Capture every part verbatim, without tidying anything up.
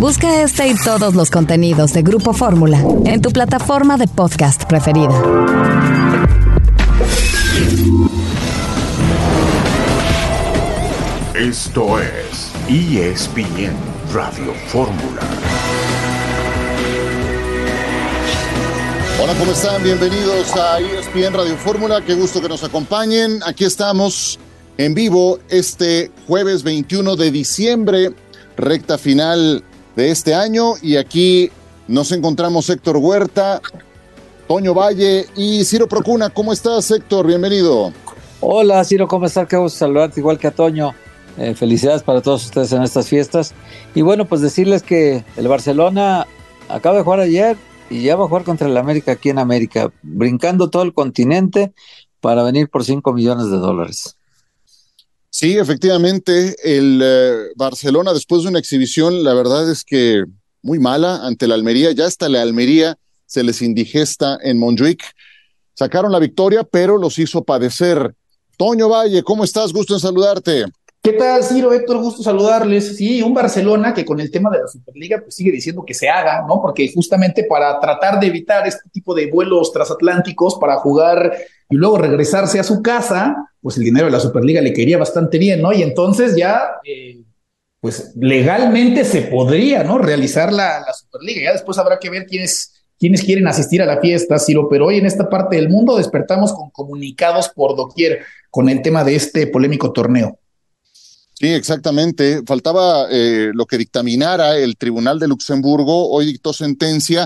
Busca este y todos los contenidos de Grupo Fórmula en tu plataforma de podcast preferida. Esto es E S P N Radio Fórmula. Hola, ¿cómo están? Bienvenidos a E S P N Radio Fórmula. Qué gusto que nos acompañen. Aquí estamos en vivo este jueves veintiuno de diciembre, recta final de este año. Y aquí nos encontramos Héctor Huerta, Toño Valle y Ciro Procuna. ¿Cómo estás, Héctor? Bienvenido. Hola, Ciro, ¿cómo estás? Qué gusto saludarte, igual que a Toño. Eh, felicidades para todos ustedes en estas fiestas. Y bueno, pues decirles que el Barcelona acaba de jugar ayer y ya va a jugar contra el América aquí en América, brincando todo el continente para venir por cinco millones de dólares. Sí, efectivamente, el eh, Barcelona, después de una exhibición, la verdad es que muy mala ante la Almería, ya hasta la Almería se les indigesta en Montjuic. Sacaron la victoria, pero los hizo padecer. Toño Valle, ¿cómo estás? Gusto en saludarte. ¿Qué tal, Ciro? Héctor, gusto saludarles. Sí, un Barcelona que con el tema de la Superliga pues sigue diciendo que se haga, ¿no? Porque justamente para tratar de evitar este tipo de vuelos transatlánticos para jugar y luego regresarse a su casa, pues el dinero de la Superliga le quería bastante bien, ¿no? Y entonces ya, eh, pues legalmente se podría, ¿no? Realizar la, la Superliga. Ya después habrá que ver quiénes, quiénes quieren asistir a la fiesta, Ciro, pero hoy en esta parte del mundo despertamos con comunicados por doquier con el tema de este polémico torneo. Sí, exactamente. Faltaba eh, lo que dictaminara el Tribunal de Luxemburgo. Hoy dictó sentencia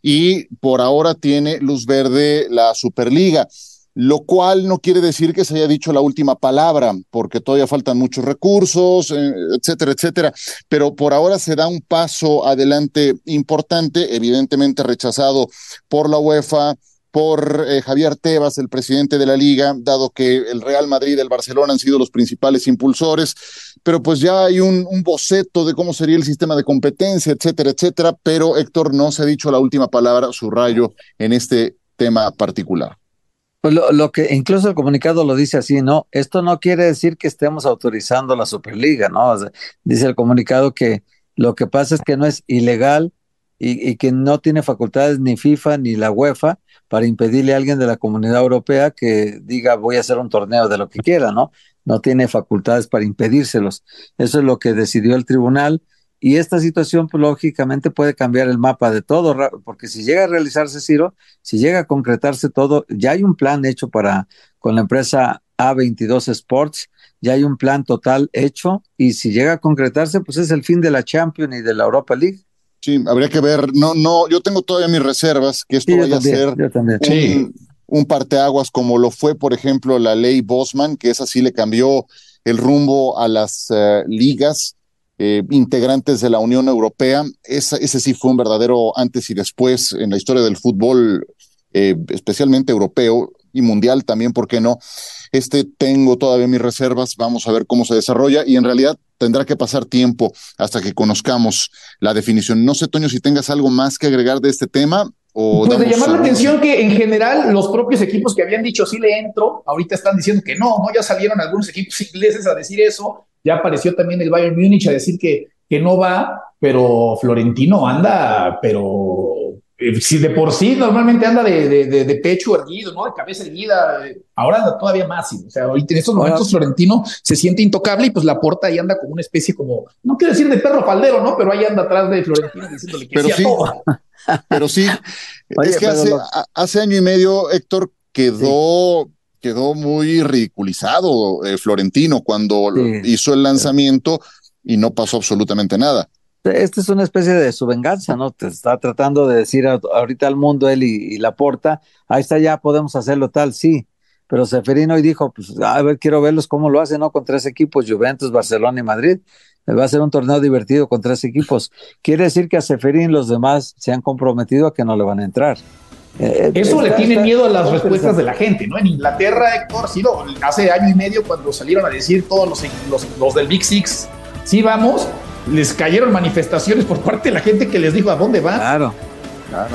y por ahora tiene luz verde la Superliga, lo cual no quiere decir que se haya dicho la última palabra, porque todavía faltan muchos recursos, eh, etcétera, etcétera. Pero por ahora se da un paso adelante importante, evidentemente rechazado por la UEFA, por eh, Javier Tebas, el presidente de la Liga, dado que el Real Madrid y el Barcelona han sido los principales impulsores, pero pues ya hay un, un boceto de cómo sería el sistema de competencia, etcétera, etcétera, pero Héctor, no se ha dicho la última palabra, subrayo, en este tema particular. Pues lo, lo que incluso el comunicado lo dice así, ¿no? Esto no quiere decir que estemos autorizando la Superliga, ¿no? O sea, dice el comunicado que lo que pasa es que no es ilegal y, y que no tiene facultades ni FIFA ni la UEFA para impedirle a alguien de la Comunidad Europea que diga voy a hacer un torneo de lo que quiera, ¿no? No tiene facultades para impedírselos. Eso es lo que decidió el tribunal y esta situación pues, lógicamente puede cambiar el mapa de todo, porque si llega a realizarse, Ciro, si llega a concretarse todo, ya hay un plan hecho para con la empresa A veintidós Sports, ya hay un plan total hecho y si llega a concretarse, pues es el fin de la Champions y de la Europa League. Sí, habría que ver, no, no, yo tengo todavía mis reservas, que esto sí, vaya también, a ser un, sí. un parteaguas como lo fue, por ejemplo, la ley Bosman, que esa sí le cambió el rumbo a las uh, ligas eh, integrantes de la Unión Europea. Esa, ese sí fue un verdadero antes y después en la historia del fútbol, eh, especialmente europeo y mundial también, ¿por qué no? Este tengo todavía mis reservas, vamos a ver cómo se desarrolla y en realidad tendrá que pasar tiempo hasta que conozcamos la definición. No sé, Toño, si tengas algo más que agregar de este tema. O pues de llamar saludos. la atención que en general los propios equipos que habían dicho sí le entro, ahorita están diciendo que no, ¿no? Ya salieron algunos equipos ingleses a decir eso, ya apareció también el Bayern Múnich a decir que, que no va, pero Florentino anda, pero si de por sí normalmente anda de, de, de, de pecho erguido, ¿no? De cabeza erguida, ahora anda todavía más, o sea, ahorita en estos momentos bueno, Florentino se siente intocable y pues Laporta ahí anda como una especie como, no quiero decir de perro faldero, ¿no? Pero ahí anda atrás de Florentino diciéndole que pero sí a sí, todo. Pero sí, Oye, es que hace, lo... hace año y medio, Héctor, quedó, sí. quedó muy ridiculizado eh, Florentino cuando sí. hizo el lanzamiento y no pasó absolutamente nada. Esta es una especie de su venganza, ¿no? Te está tratando de decir a, ahorita al mundo él y, y Laporta, ahí está, ya podemos hacerlo tal, sí. Pero Ceferino hoy dijo, pues a ver, quiero verlos cómo lo hacen, ¿no? Con tres equipos, Juventus, Barcelona y Madrid. Va a ser un torneo divertido con tres equipos. Quiere decir que a Ceferín los demás se han comprometido a que no le van a entrar. Eh, Eso está, le tiene está, miedo a las respuestas de la gente, ¿no? En Inglaterra, Héctor, sí, no, hace año y medio cuando salieron a decir todos los, los, los del Big Six, sí vamos, les cayeron manifestaciones por parte de la gente que les dijo a dónde van. Claro, claro.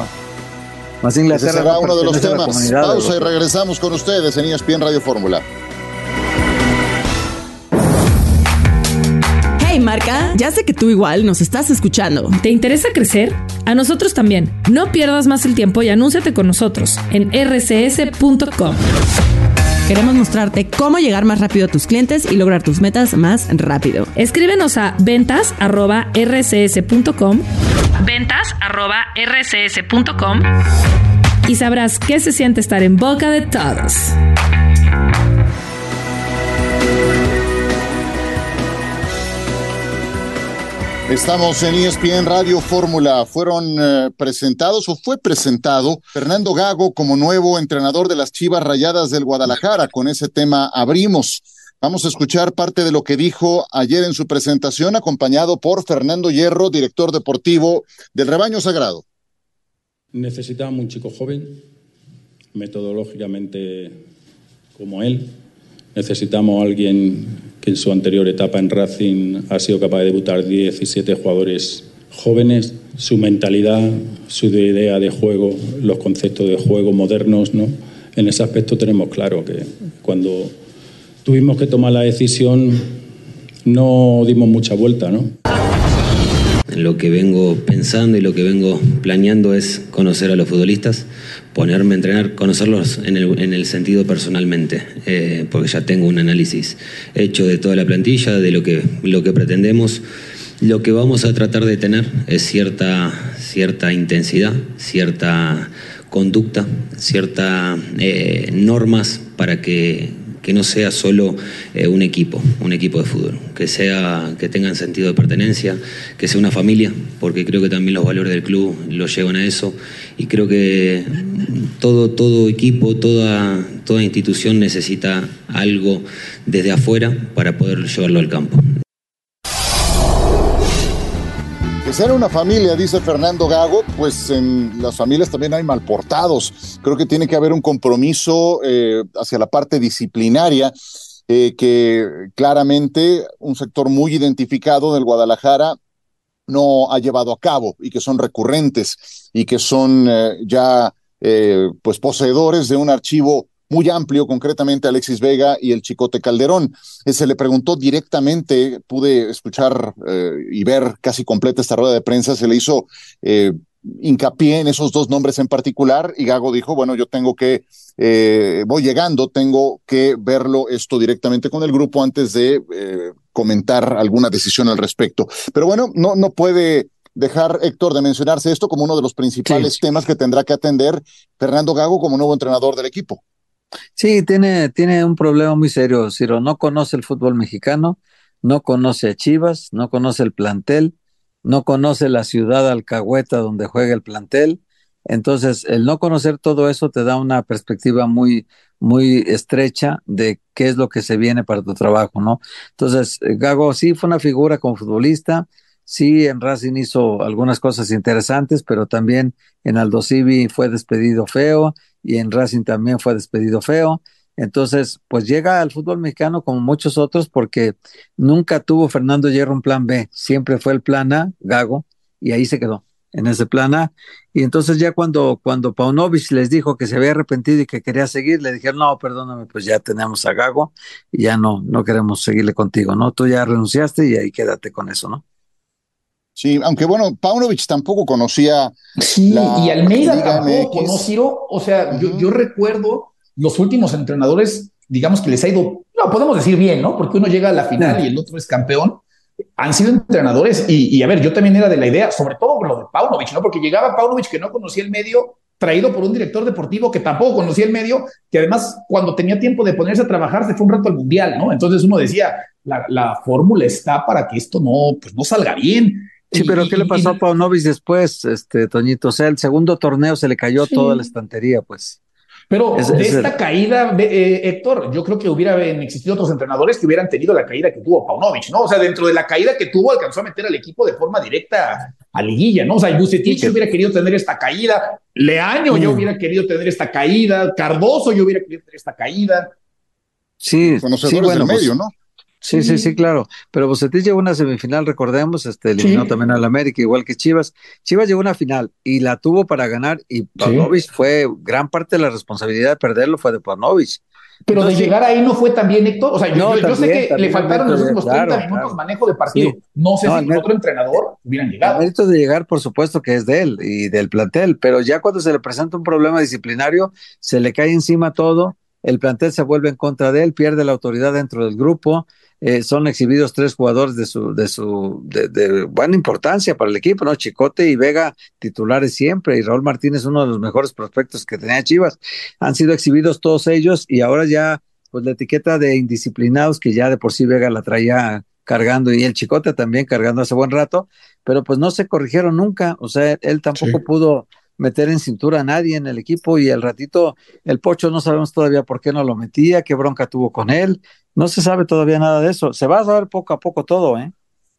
Más Inglaterra Ese será no uno de los temas. Pausa de y regresamos con ustedes en E S P N Radio Fórmula. marca? Ya sé que tú igual nos estás escuchando. ¿Te interesa crecer? A nosotros también. No pierdas más el tiempo y anúnciate con nosotros en r c s punto com. Queremos mostrarte cómo llegar más rápido a tus clientes y lograr tus metas más rápido. Escríbenos a ventas arroba r c s punto com, ventas arroba r c s punto com y sabrás qué se siente estar en boca de todos. Estamos en E S P N Radio Fórmula. Fueron eh, presentados o fue presentado Fernando Gago como nuevo entrenador de las Chivas Rayadas del Guadalajara. Con ese tema abrimos. Vamos a escuchar parte de lo que dijo ayer en su presentación, acompañado por Fernando Hierro, director deportivo del Rebaño Sagrado. Necesitamos un chico joven, metodológicamente como él. Necesitamos a alguien que en su anterior etapa en Racing ha sido capaz de debutar diecisiete jugadores jóvenes. Su mentalidad, su idea de juego, los conceptos de juego modernos, ¿no? En ese aspecto tenemos claro que cuando tuvimos que tomar la decisión no dimos mucha vuelta, ¿no? Lo que vengo pensando y lo que vengo planeando es conocer a los futbolistas, ponerme a entrenar, conocerlos en el, en el sentido personalmente, eh, porque ya tengo un análisis hecho de toda la plantilla, de lo que, lo que pretendemos. Lo que vamos a tratar de tener es cierta, cierta intensidad, cierta conducta, ciertas eh, normas para que... que no sea solo eh, un equipo, un equipo de fútbol, que sea, que tengan sentido de pertenencia, que sea una familia, porque creo que también los valores del club los llevan a eso, y creo que todo, todo equipo, toda, toda institución necesita algo desde afuera para poder llevarlo al campo. Que ser una familia, dice Fernando Gago, pues en las familias también hay malportados. Creo que tiene que haber un compromiso eh, hacia la parte disciplinaria, eh, que claramente un sector muy identificado del Guadalajara no ha llevado a cabo y que son recurrentes y que son eh, ya eh, pues poseedores de un archivo muy amplio, concretamente Alexis Vega y el Chicote Calderón. Eh, se le preguntó directamente, pude escuchar eh, y ver casi completa esta rueda de prensa, se le hizo eh, hincapié en esos dos nombres en particular y Gago dijo, bueno, yo tengo que, eh, voy llegando, tengo que verlo esto directamente con el grupo antes de eh, comentar alguna decisión al respecto. Pero bueno, no, no puede dejar, Héctor, de mencionarse esto como uno de los principales sí. temas que tendrá que atender Fernando Gago como nuevo entrenador del equipo. Sí, tiene, tiene un problema muy serio, Ciro. No conoce el fútbol mexicano, no conoce a Chivas, no conoce el plantel, no conoce la ciudad alcahueta donde juega el plantel. Entonces, el no conocer todo eso te da una perspectiva muy, muy estrecha de qué es lo que se viene para tu trabajo, ¿no? Entonces, Gago sí fue una figura como futbolista, sí en Racing hizo algunas cosas interesantes, pero también en Aldo Civi fue despedido feo, y en Racing también fue despedido feo. Entonces, pues llega al fútbol mexicano como muchos otros porque nunca tuvo Fernando Hierro un plan B, siempre fue el plan A, Gago, y ahí se quedó, en ese plan A. Y entonces ya cuando, cuando Paunovic les dijo que se había arrepentido y que quería seguir, le dijeron, no, perdóname, pues ya tenemos a Gago y ya no, no queremos seguirle contigo, ¿no? Tú ya renunciaste y ahí quédate con eso, ¿no? Sí, aunque bueno, Paunovic tampoco conocía. Sí, la y Almeida Liga tampoco, M X. ¿no, Ciro? O sea, Uh-huh. yo, yo recuerdo los últimos entrenadores, digamos que les ha ido, no, podemos decir bien, ¿no? Porque uno llega a la final y el otro es campeón. Han sido entrenadores y, y a ver, yo también era de la idea, sobre todo con lo de Paunovic, ¿no? Porque llegaba Paunovic que no conocía el medio, traído por un director deportivo que tampoco conocía el medio, que además cuando tenía tiempo de ponerse a trabajar se fue un rato al Mundial, ¿no? Entonces uno decía, la, la fórmula está para que esto no, pues no salga bien. Sí, pero ¿qué le pasó a Paunovic después, este Toñito? O sea, el segundo torneo se le cayó sí. toda la estantería, pues. Pero es, de es esta el... caída, eh, Héctor, yo creo que hubieran existido otros entrenadores que hubieran tenido la caída que tuvo Paunovic, ¿no? O sea, dentro de la caída que tuvo, alcanzó a meter al equipo de forma directa a liguilla, ¿no? O sea, Vucetich sí, hubiera querido tener esta caída, Leaño mm. yo hubiera querido tener esta caída, Cardoso yo hubiera querido tener esta caída. Sí, conocedores sí, bueno, del medio, pues, ¿no? Sí, sí, sí, claro. Pero Vucetich llegó a una semifinal, recordemos, este eliminó sí. también al América, igual que Chivas. Chivas llegó a una final y la tuvo para ganar y Paunovic sí. fue, gran parte de la responsabilidad de perderlo fue de Paunovic. Pero Entonces, de llegar ahí no fue tan bien, Héctor. O sea, yo, no, yo, yo también, sé que le faltaron los últimos claro, treinta minutos claro. manejo de partido. Sí. No sé no, si con otro entrenador hubieran llegado. El mérito de llegar, por supuesto, que es de él y del plantel, pero ya cuando se le presenta un problema disciplinario, se le cae encima todo, el plantel se vuelve en contra de él, pierde la autoridad dentro del grupo. Eh, son exhibidos tres jugadores de su de su de, de buena importancia para el equipo, ¿no? Chicote y Vega titulares siempre, y Raúl Martínez, uno de los mejores prospectos que tenía Chivas. Han sido exhibidos todos ellos y ahora ya pues la etiqueta de indisciplinados, que ya de por sí Vega la traía cargando y el Chicote también cargando hace buen rato, pero pues no se corrigieron nunca. O sea, él tampoco sí. pudo meter en cintura a nadie en el equipo, y el ratito el Pocho no sabemos todavía por qué no lo metía, qué bronca tuvo con él, no se sabe todavía nada de eso, se va a saber poco a poco todo, ¿eh?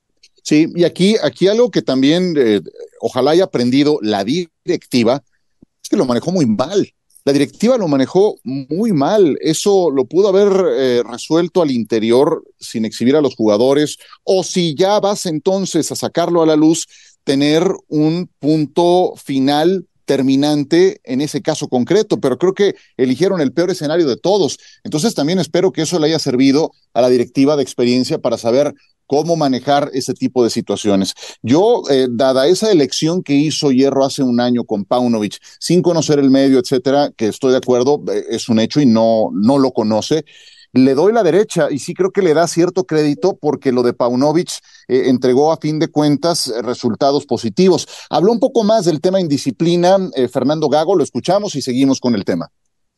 Sí, y aquí, aquí algo que también eh, ojalá haya aprendido la directiva, es que lo manejó muy mal. La directiva lo manejó muy mal, eso lo pudo haber eh, resuelto al interior sin exhibir a los jugadores, o si ya vas entonces a sacarlo a la luz, tener un punto final terminante en ese caso concreto, pero creo que eligieron el peor escenario de todos. Entonces también espero que eso le haya servido a la directiva de experiencia para saber cómo manejar ese tipo de situaciones. Yo, eh, dada esa elección que hizo Hierro hace un año con Paunovic, sin conocer el medio, etcétera, que estoy de acuerdo, eh, es un hecho y no, no lo conoce, le doy la derecha y sí creo que le da cierto crédito porque lo de Paunovic eh, entregó a fin de cuentas eh, resultados positivos. Habló un poco más del tema indisciplina, eh, Fernando Gago, lo escuchamos y seguimos con el tema.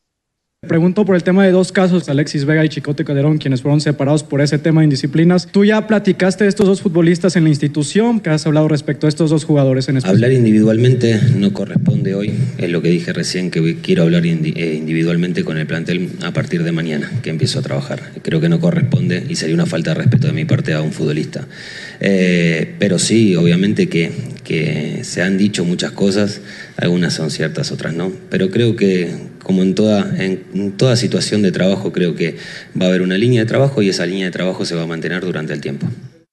Pregunto por el tema de dos casos, Alexis Vega y Chicote Calderón, quienes fueron separados por ese tema de indisciplinas. ¿Tú ya platicaste de estos dos futbolistas en la institución? ¿Qué has hablado respecto a estos dos jugadores en especial? Hablar individualmente no corresponde hoy. Es lo que dije recién, que quiero hablar indi- eh, individualmente con el plantel a partir de mañana, que empiezo a trabajar. Creo que no corresponde y sería una falta de respeto de mi parte a un futbolista. Eh, pero sí, obviamente que, que se han dicho muchas cosas, algunas son ciertas, otras no. Pero creo que, como en toda, en, en toda situación de trabajo, creo que va a haber una línea de trabajo y esa línea de trabajo se va a mantener durante el tiempo.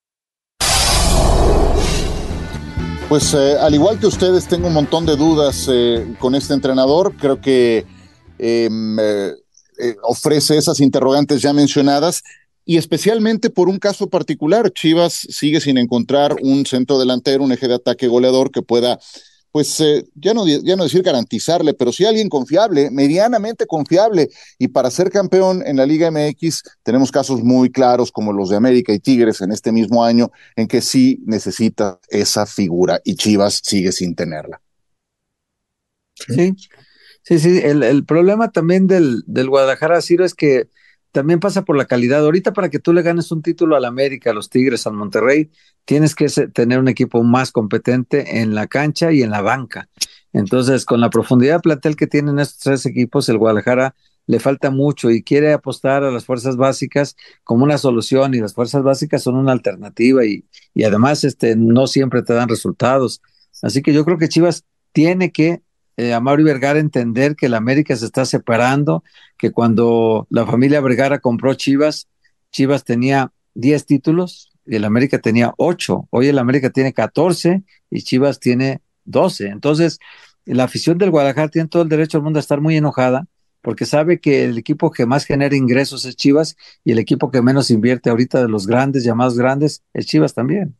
Pues eh, al igual que ustedes, tengo un montón de dudas eh, con este entrenador. Creo que eh, eh, ofrece esas interrogantes ya mencionadas, y especialmente por un caso particular. Chivas sigue sin encontrar un centro delantero, un eje de ataque goleador que pueda, pues eh, ya no, ya no decir garantizarle, pero sí alguien confiable, medianamente confiable. Y para ser campeón en la Liga M X tenemos casos muy claros como los de América y Tigres en este mismo año, en que sí necesita esa figura y Chivas sigue sin tenerla. Sí, sí, sí. El, el problema también del, del Guadalajara, Ciro, es que también pasa por la calidad. Ahorita, para que tú le ganes un título al América, a los Tigres, al Monterrey, tienes que se, tener un equipo más competente en la cancha y en la banca. Entonces, con la profundidad de plantel que tienen estos tres equipos, el Guadalajara le falta mucho y quiere apostar a las fuerzas básicas como una solución, y las fuerzas básicas son una alternativa y, y además este, no siempre te dan resultados. Así que yo creo que Chivas tiene que, eh, a Mauri Vergara, entender que el América se está separando, que cuando la familia Vergara compró Chivas, Chivas tenía diez títulos y el América tenía ocho. Hoy el América tiene catorce y Chivas tiene doce. Entonces, la afición del Guadalajara tiene todo el derecho del mundo a estar muy enojada, porque sabe que el equipo que más genera ingresos es Chivas y el equipo que menos invierte ahorita de los grandes, llamados grandes, es Chivas también.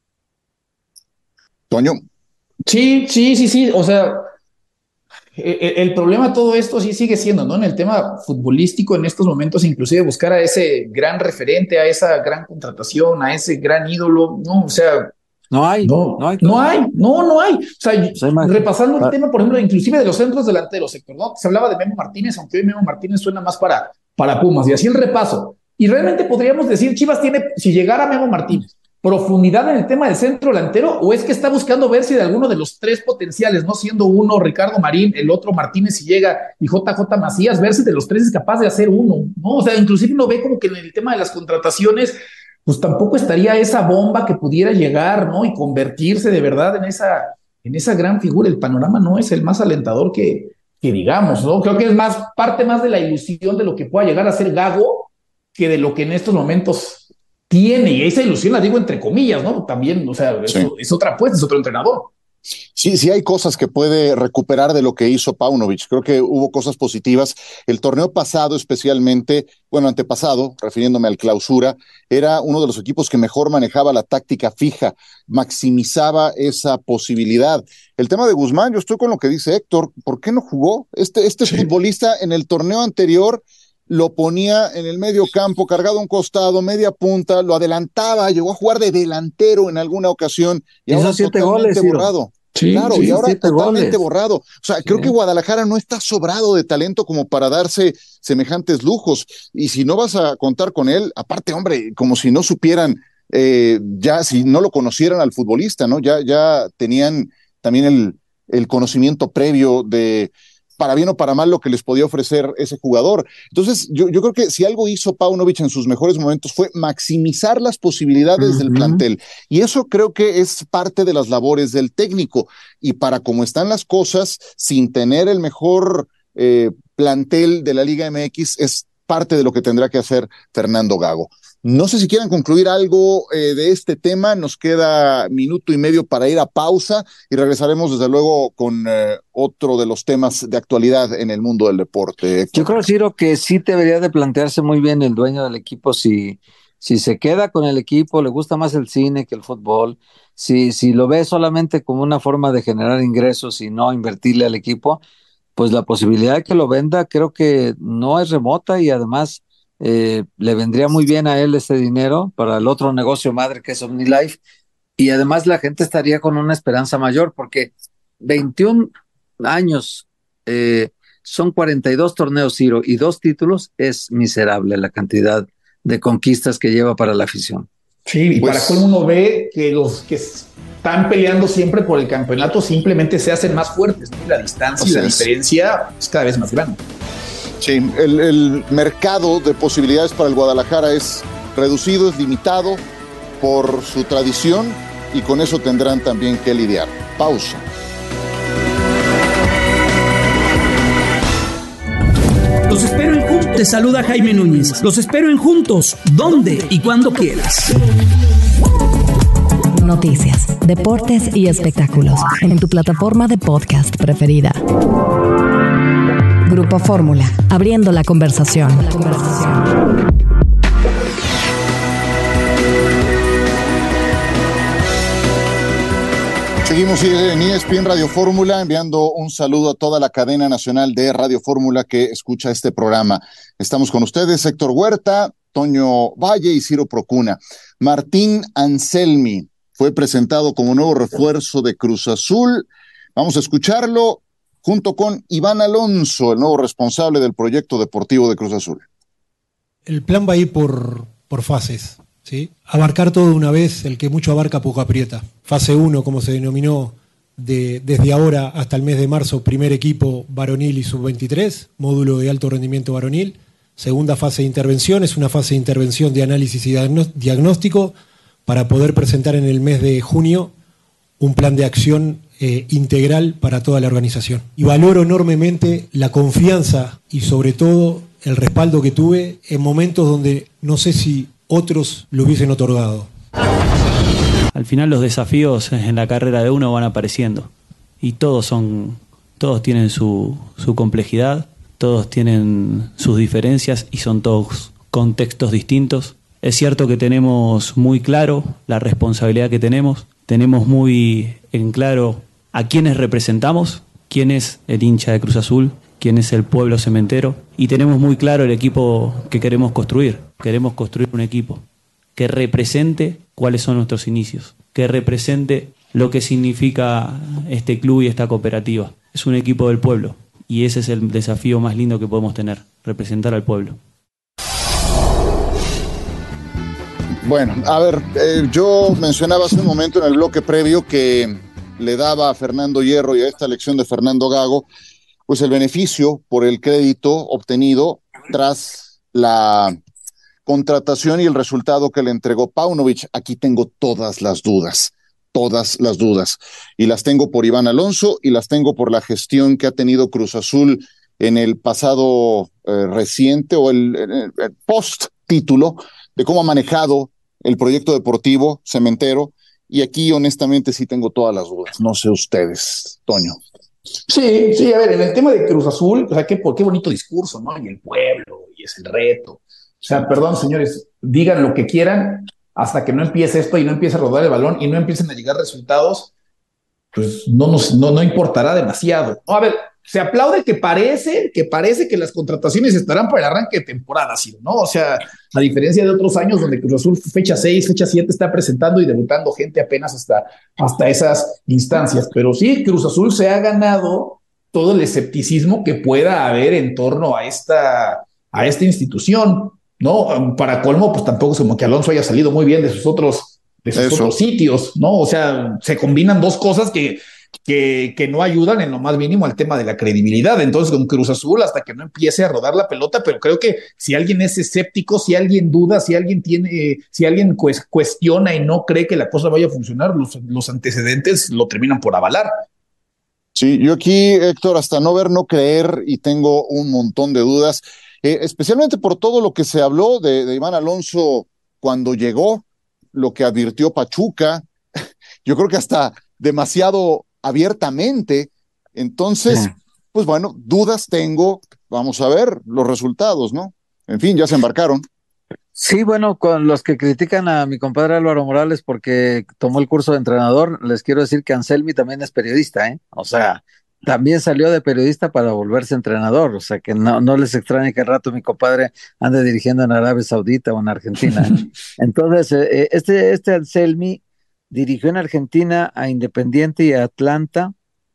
Toño. Sí, sí, sí, sí. O sea, el, el problema de todo esto sí sigue siendo, ¿no? En el tema futbolístico, en estos momentos, inclusive buscar a ese gran referente, a esa gran contratación, a ese gran ídolo, no, o sea, no hay, no, no hay, no hay, no, no hay. O sea, o sea, repasando el tema, por ejemplo, inclusive de los centros delanteros, Héctor, ¿no? Se hablaba de Memo Martínez, aunque hoy Memo Martínez suena más para, para Pumas, y así el repaso. Y realmente podríamos decir, Chivas tiene, si llegara Memo Martínez, profundidad en el tema del centro delantero, o es que está buscando ver si de alguno de los tres potenciales, no siendo uno Ricardo Marín, el otro Martínez si llega, y J J Macías, ver si de los tres es capaz de hacer uno, ¿no? O sea, inclusive uno ve como que en el tema de las contrataciones, pues tampoco estaría esa bomba que pudiera llegar, ¿no? Y convertirse de verdad en esa, en esa gran figura. El panorama no es el más alentador que, que digamos, ¿no? Creo que es más parte más de la ilusión de lo que pueda llegar a ser Gago que de lo que en estos momentos tiene, y esa ilusión la digo entre comillas, ¿no? También, o sea, sí. es, es otra apuesta, es otro entrenador. Sí, sí hay cosas que puede recuperar de lo que hizo Paunovic. Creo que hubo cosas positivas. El torneo pasado especialmente, bueno, antepasado, refiriéndome al Clausura, era uno de los equipos que mejor manejaba la táctica fija, maximizaba esa posibilidad. El tema de Guzmán, yo estoy con lo que dice Héctor, ¿por qué no jugó? Este, este sí. futbolista en el torneo anterior lo ponía en el medio campo, cargado a un costado, media punta, lo adelantaba, llegó a jugar de delantero en alguna ocasión y Hizo ahora siete totalmente goles, borrado. Sí, claro, sí, y ahora totalmente goles. borrado. O sea, sí. creo que Guadalajara no está sobrado de talento como para darse semejantes lujos. Y si no vas a contar con él, aparte, hombre, como si no supieran, eh, ya si no lo conocieran al futbolista, ¿no? Ya, ya tenían también el, el conocimiento previo de, para bien o para mal, lo que les podía ofrecer ese jugador. Entonces, yo, yo creo que si algo hizo Paunovic en sus mejores momentos fue maximizar las posibilidades uh-huh. del plantel. Y eso creo que es parte de las labores del técnico. Y para cómo están las cosas, sin tener el mejor eh, plantel de la Liga M X, es parte de lo que tendrá que hacer Fernando Gago. No sé si quieran concluir algo eh, de este tema. Nos queda minuto y medio para ir a pausa y regresaremos desde luego con eh, otro de los temas de actualidad en el mundo del deporte. Héctor. Yo creo, Ciro, que sí debería de plantearse muy bien el dueño del equipo si, si se queda con el equipo, le gusta más el cine que el fútbol, si, si lo ve solamente como una forma de generar ingresos y no invertirle al equipo, pues la posibilidad de que lo venda creo que no es remota y además Eh, le vendría muy bien a él ese dinero para el otro negocio madre que es OmniLife y además la gente estaría con una esperanza mayor porque veintiún años eh, son cuarenta y dos torneos, Ciro, y dos títulos, es miserable la cantidad de conquistas que lleva para la afición. Sí, y pues, para colmo uno ve que los que están peleando siempre por el campeonato simplemente se hacen más fuertes, ¿no? La distancia y la es. diferencia es cada vez más grande. Sí, el, el mercado de posibilidades para el Guadalajara es reducido, es limitado por su tradición y con eso tendrán también que lidiar. Pausa. Los espero en Juntos. Te saluda Jaime Núñez. Los espero en Juntos, donde y cuando quieras. Noticias, deportes y espectáculos en tu plataforma de podcast preferida. Grupo Fórmula, abriendo la conversación. La conversación. Seguimos en E S P N Radio Fórmula, enviando un saludo a toda la cadena nacional de Radio Fórmula que escucha este programa. Estamos con ustedes, Héctor Huerta, Toño Valle y Ciro Procuna. Martín Anselmi fue presentado como nuevo refuerzo de Cruz Azul. Vamos a escucharlo junto con Iván Alonso, el nuevo responsable del proyecto deportivo de Cruz Azul. El plan va a ir por, por fases, ¿sí? Abarcar todo de una vez, el que mucho abarca poco aprieta. Fase uno, como se denominó, de, desde ahora hasta el mes de marzo, primer equipo varonil y sub veintitrés, módulo de alto rendimiento varonil. Segunda fase de intervención, es una fase de intervención de análisis y diagnóstico para poder presentar en el mes de junio un plan de acción eh, integral para toda la organización. Y valoro enormemente la confianza y sobre todo el respaldo que tuve en momentos donde no sé si otros lo hubiesen otorgado. Al final los desafíos en la carrera de uno van apareciendo y todos son, todos tienen su, su complejidad, todos tienen sus diferencias y son todos contextos distintos. Es cierto que tenemos muy claro la responsabilidad que tenemos, tenemos muy en claro a quiénes representamos, quién es el hincha de Cruz Azul, quién es el pueblo cementero, y tenemos muy claro el equipo que queremos construir. Queremos construir un equipo que represente cuáles son nuestros inicios, que represente lo que significa este club y esta cooperativa. Es un equipo del pueblo y ese es el desafío más lindo que podemos tener, representar al pueblo. Bueno, a ver, eh, yo mencionaba hace un momento en el bloque previo que le daba a Fernando Hierro y a esta elección de Fernando Gago, pues el beneficio por el crédito obtenido tras la contratación y el resultado que le entregó Paunovic. Aquí tengo todas las dudas, todas las dudas, y las tengo por Iván Alonso y las tengo por la gestión que ha tenido Cruz Azul en el pasado eh, reciente o el, el, el post título, de cómo ha manejado el proyecto deportivo cementero y aquí honestamente sí tengo todas las dudas. No sé ustedes, Toño. Sí, sí, a ver, en el tema de Cruz Azul, o sea, qué, qué bonito discurso, ¿no? Y el pueblo, y es el reto. O sea, perdón, señores, digan lo que quieran, hasta que no empiece esto y no empiece a rodar el balón y no empiecen a llegar resultados, pues no nos no, no importará demasiado. No, a ver, se aplaude que parece, que parece que las contrataciones estarán para el arranque de temporada, ¿sí? ¿No? O sea, a diferencia de otros años donde Cruz Azul fecha seis, fecha siete está presentando y debutando gente apenas hasta, hasta esas instancias. Pero sí, Cruz Azul se ha ganado todo el escepticismo que pueda haber en torno a esta, a esta institución, ¿no? Para colmo, pues tampoco es como que Alonso haya salido muy bien de sus otros, de sus otros sitios, ¿no? O sea, se combinan dos cosas que Que, que no ayudan en lo más mínimo al tema de la credibilidad. Entonces, con Cruz Azul, hasta que no empiece a rodar la pelota, pero creo que si alguien es escéptico, si alguien duda, si alguien tiene, eh, si alguien pues, cuestiona y no cree que la cosa vaya a funcionar, los, los antecedentes lo terminan por avalar. Sí, yo aquí, Héctor, hasta no ver, no creer, y tengo un montón de dudas, eh, especialmente por todo lo que se habló de, de Iván Alonso cuando llegó, lo que advirtió Pachuca, yo creo que hasta demasiado abiertamente. Entonces, sí. Pues bueno, dudas tengo, vamos a ver los resultados, ¿no? En fin, ya se embarcaron. Sí, bueno, con los que critican a mi compadre Álvaro Morales porque tomó el curso de entrenador, les quiero decir que Anselmi también es periodista, ¿eh? O sea, también salió de periodista para volverse entrenador, o sea, que no, no les extrañe que al rato mi compadre ande dirigiendo en Arabia Saudita o en Argentina. Entonces, eh, este, este Anselmi dirigió en Argentina a Independiente y a Atlanta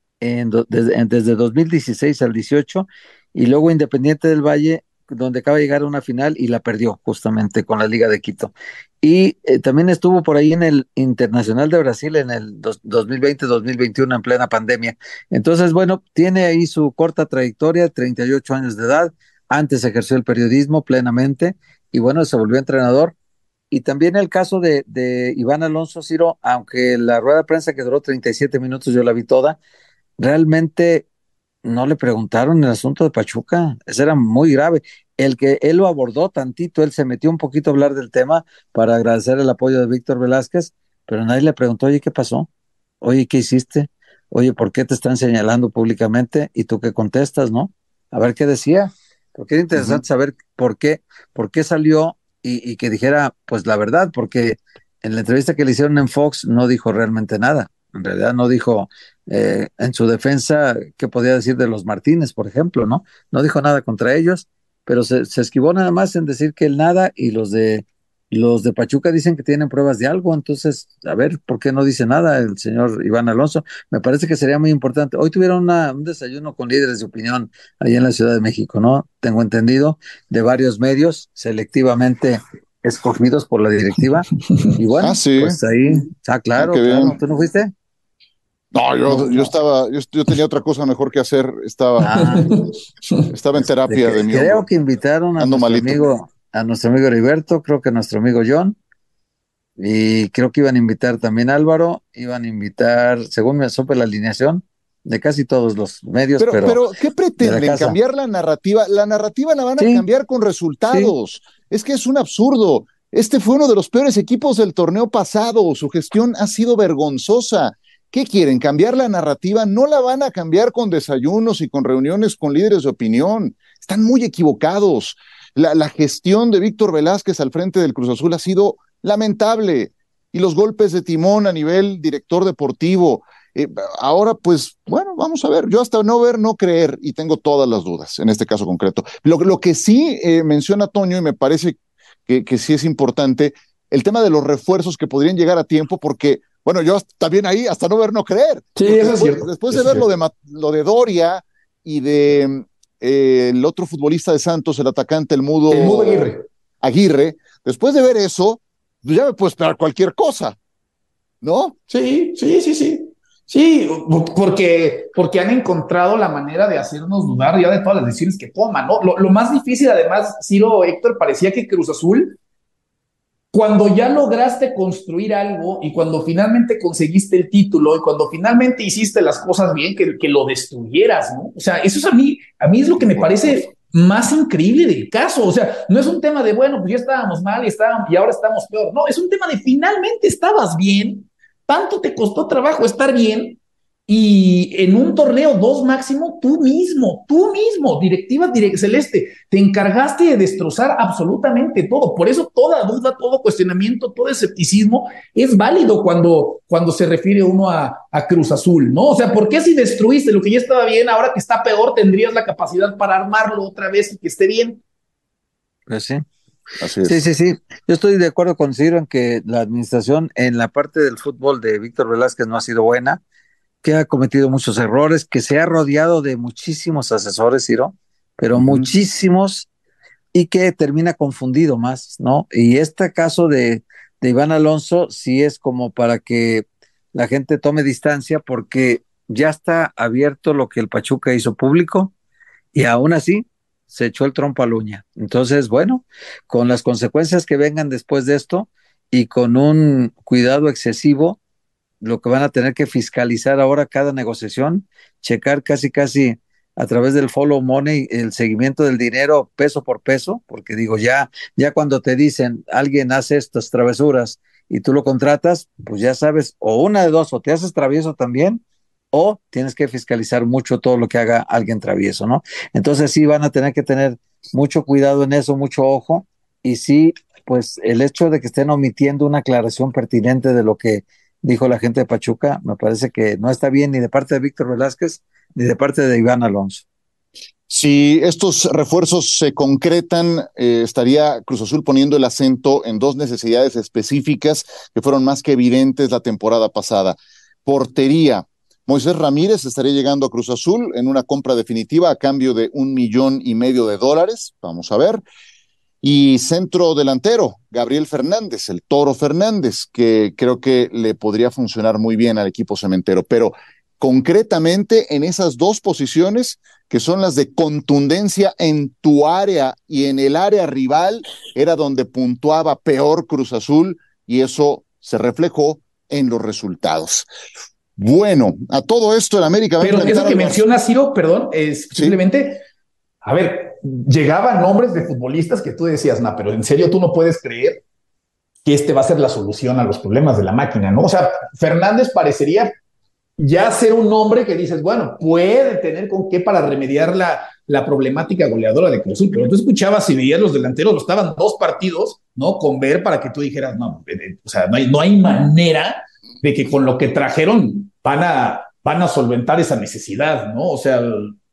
en do, desde, en, desde dos mil dieciséis al dieciocho, y luego Independiente del Valle, donde acaba de llegar a una final y la perdió justamente con la Liga de Quito. Y eh, también estuvo por ahí en el Internacional de Brasil en el dos, dos mil veinte dos mil veintiuno en plena pandemia. Entonces, bueno, tiene ahí su corta trayectoria, treinta y ocho años de edad, antes ejerció el periodismo plenamente y bueno, se volvió entrenador. Y también el caso de, de Iván Alonso, Ciro, aunque la rueda de prensa que duró treinta y siete minutos, yo la vi toda, realmente no le preguntaron el asunto de Pachuca, eso era muy grave. El que él lo abordó tantito, él se metió un poquito a hablar del tema para agradecer el apoyo de Víctor Velázquez, pero nadie le preguntó, oye, ¿qué pasó? Oye, ¿qué hiciste? Oye, ¿por qué te están señalando públicamente? ¿Y tú qué contestas, no? A ver qué decía, porque era interesante uh-huh. saber por qué, por qué salió y, y que dijera, pues la verdad, porque en la entrevista que le hicieron en Fox no dijo realmente nada. En realidad no dijo eh, en su defensa qué podía decir de los Martínez, por ejemplo, ¿no? No dijo nada contra ellos, pero se, se esquivó nada más en decir que él nada, y los de los de Pachuca dicen que tienen pruebas de algo. Entonces, a ver, ¿por qué no dice nada el señor Iván Alonso? Me parece que sería muy importante. Hoy tuvieron una, un desayuno con líderes de opinión ahí en la Ciudad de México, ¿no? Tengo entendido, de varios medios, selectivamente escogidos por la directiva. Y bueno, ah, sí. Pues ahí, ah, claro, ah, claro. Bien. ¿Tú no fuiste? No, yo, no, yo no. estaba, yo, yo tenía otra cosa mejor que hacer, estaba, ah. estaba en terapia de, que, de mi Creo hombro. Que invitaron a Ando nuestro malito. amigo, a nuestro amigo Heriberto, creo que a nuestro amigo John, y creo que iban a invitar también a Álvaro, iban a invitar, según me supe la alineación, de casi todos los medios, pero... Pero, pero ¿qué pretenden? ¿Cambiar la narrativa? La narrativa la van a sí. cambiar con resultados. Sí. Es que es un absurdo. Este fue uno de los peores equipos del torneo pasado, su gestión ha sido vergonzosa. ¿Qué quieren? ¿Cambiar la narrativa? No la van a cambiar con desayunos y con reuniones con líderes de opinión. Están muy equivocados. La, la gestión de Víctor Velázquez al frente del Cruz Azul ha sido lamentable. Y los golpes de timón a nivel director deportivo. Eh, ahora, pues, bueno, vamos a ver. Yo hasta no ver, no creer, y tengo todas las dudas en este caso concreto. Lo, lo que sí eh, menciona Toño, y me parece que, que sí es importante, el tema de los refuerzos que podrían llegar a tiempo, porque bueno, yo también ahí, hasta no ver, no creer. Sí, eso después, es cierto. Después eso de ver es lo de, lo de Doria y de eh, el otro futbolista de Santos, el atacante, el mudo, el mudo Aguirre. Aguirre, después de ver eso, ya me puedo esperar cualquier cosa, ¿no? Sí, sí, sí, sí. Sí, porque, porque han encontrado la manera de hacernos dudar ya de todas las decisiones que toman, ¿no? Lo, lo más difícil, además, Ciro, Héctor, parecía que Cruz Azul, cuando ya lograste construir algo y cuando finalmente conseguiste el título y cuando finalmente hiciste las cosas bien, que, que lo destruyeras, ¿no? O sea, eso es a mí, a mí es lo que me parece más increíble del caso. O sea, no es un tema de, bueno, pues ya estábamos mal y, estábamos, y ahora estamos peor. No, es un tema de finalmente estabas bien, tanto te costó trabajo estar bien y en un torneo dos máximo, tú mismo, tú mismo, directiva direct celeste, te encargaste de destrozar absolutamente todo. Por eso toda duda, todo cuestionamiento, todo escepticismo es válido cuando, cuando se refiere uno a, a Cruz Azul, ¿no? O sea, ¿por qué si destruiste lo que ya estaba bien, ahora que está peor, tendrías la capacidad para armarlo otra vez y que esté bien? Pues sí. Así es. Sí, sí, sí. Yo estoy de acuerdo con Ciro en que la administración en la parte del fútbol de Víctor Velázquez no ha sido buena, que ha cometido muchos errores, que se ha rodeado de muchísimos asesores, Ciro, pero uh-huh. muchísimos, y que termina confundido más, ¿no? Y este caso de, de Iván Alonso sí es como para que la gente tome distancia, porque ya está abierto lo que el Pachuca hizo público, y aún así se echó el trompo a la uña. Entonces, bueno, con las consecuencias que vengan después de esto, y con un cuidado excesivo, lo que van a tener que fiscalizar ahora cada negociación, checar casi casi a través del follow money el seguimiento del dinero peso por peso, porque digo, ya, ya cuando te dicen alguien hace estas travesuras y tú lo contratas, pues ya sabes, o una de dos, o te haces travieso también, o tienes que fiscalizar mucho todo lo que haga alguien travieso, ¿no? Entonces sí van a tener que tener mucho cuidado en eso, mucho ojo, y sí, pues el hecho de que estén omitiendo una aclaración pertinente de lo que dijo la gente de Pachuca, me parece que no está bien ni de parte de Víctor Velázquez, ni de parte de Iván Alonso. Si estos refuerzos se concretan, eh, estaría Cruz Azul poniendo el acento en dos necesidades específicas que fueron más que evidentes la temporada pasada. Portería. Moisés Ramírez estaría llegando a Cruz Azul en una compra definitiva a cambio de un millón y medio de dólares. Vamos a ver. Y centro delantero, Gabriel Fernández, el Toro Fernández, que creo que le podría funcionar muy bien al equipo cementero, pero concretamente en esas dos posiciones, que son las de contundencia en tu área y en el área rival, era donde puntuaba peor Cruz Azul, y eso se reflejó en los resultados. Bueno, a todo esto el América... Pero eso que menciona Ciro, perdón, es ¿sí? simplemente... A ver, llegaban nombres de futbolistas que tú decías, no, pero en serio tú no puedes creer que este va a ser la solución a los problemas de la máquina, ¿no? O sea, Fernández parecería ya ser un hombre que dices, bueno, puede tener con qué para remediar la, la problemática goleadora de Cruz Azul, pero tú escuchabas y veías los delanteros, los estaban dos partidos, ¿no? Con ver para que tú dijeras, no, eh, o sea, no hay, no hay manera de que con lo que trajeron van a, van a solventar esa necesidad, ¿no? O sea...